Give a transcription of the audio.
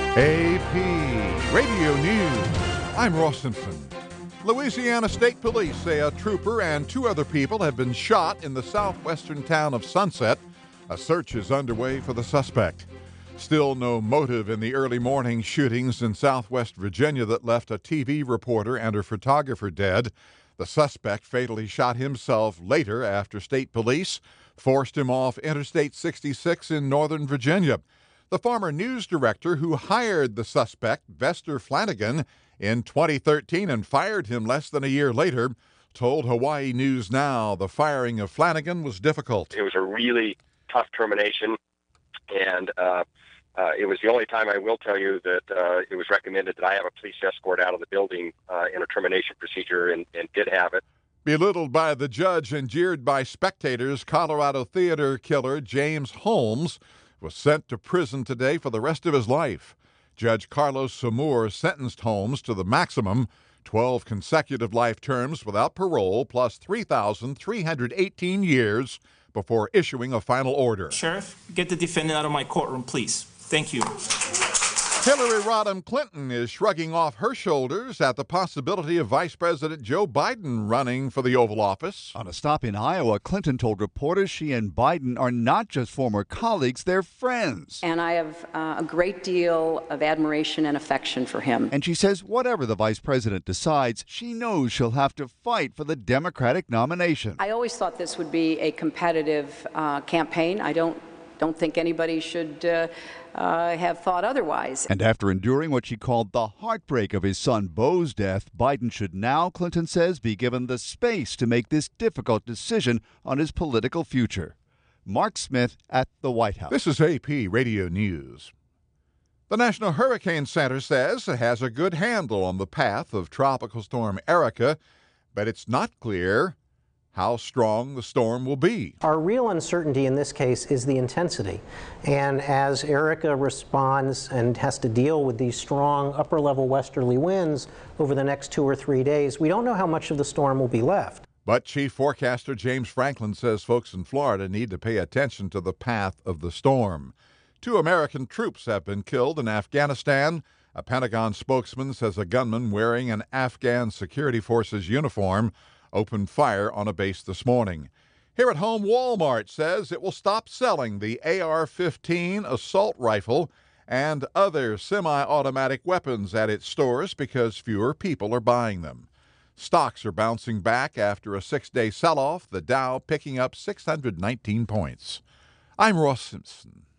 AP Radio News. I'm Ross Simpson. Louisiana State Police say a trooper and two other people have been shot in the southwestern town of Sunset. A search is underway for the suspect. Still no motive in the early morning shootings in southwest Virginia that left a TV reporter and her photographer dead. The suspect fatally shot himself later after state police forced him off Interstate 66 in northern Virginia. The former news director who hired the suspect, Vester Flanagan, in 2013 and fired him less than a year later, told Hawaii News Now the firing of Flanagan was difficult. It was a really tough termination, and it was the only time, I will tell you, that it was recommended that I have a police escort out of the building in a termination procedure, and did have it. Belittled by the judge and jeered by spectators, Colorado theater killer James Holmes was sent to prison today for the rest of his life. Judge Carlos Samur sentenced Holmes to the maximum, 12 consecutive life terms without parole, plus 3,318 years before issuing a final order. Sheriff, get the defendant out of my courtroom, please. Thank you. Hillary Rodham Clinton is shrugging off her shoulders at the possibility of Vice President Joe Biden running for the Oval Office. On a stop in Iowa, Clinton told reporters she and Biden are not just former colleagues, they're friends. And I have a great deal of admiration and affection for him. And she says whatever the vice president decides, she knows she'll have to fight for the Democratic nomination. I always thought this would be a competitive campaign. I don't think anybody should have thought otherwise. And after enduring what she called the heartbreak of his son Beau's death, Biden should now, Clinton says, be given the space to make this difficult decision on his political future. Mark Smith at the White House. This is AP Radio News. The National Hurricane Center says it has a good handle on the path of Tropical Storm Erika, but it's not clear how strong the storm will be. Our real uncertainty in this case is the intensity. And as Erika responds and has to deal with these strong upper-level westerly winds over the next 2 or 3 days, we don't know how much of the storm will be left. But Chief Forecaster James Franklin says folks in Florida need to pay attention to the path of the storm. 2 American troops have been killed in Afghanistan. A Pentagon spokesman says a gunman wearing an Afghan security forces uniform opened fire on a base this morning. Here at home, Walmart says it will stop selling the AR-15 assault rifle and other semi-automatic weapons at its stores because fewer people are buying them. Stocks are bouncing back after a 6-day sell-off, the Dow picking up 619 points. I'm Ross Simpson.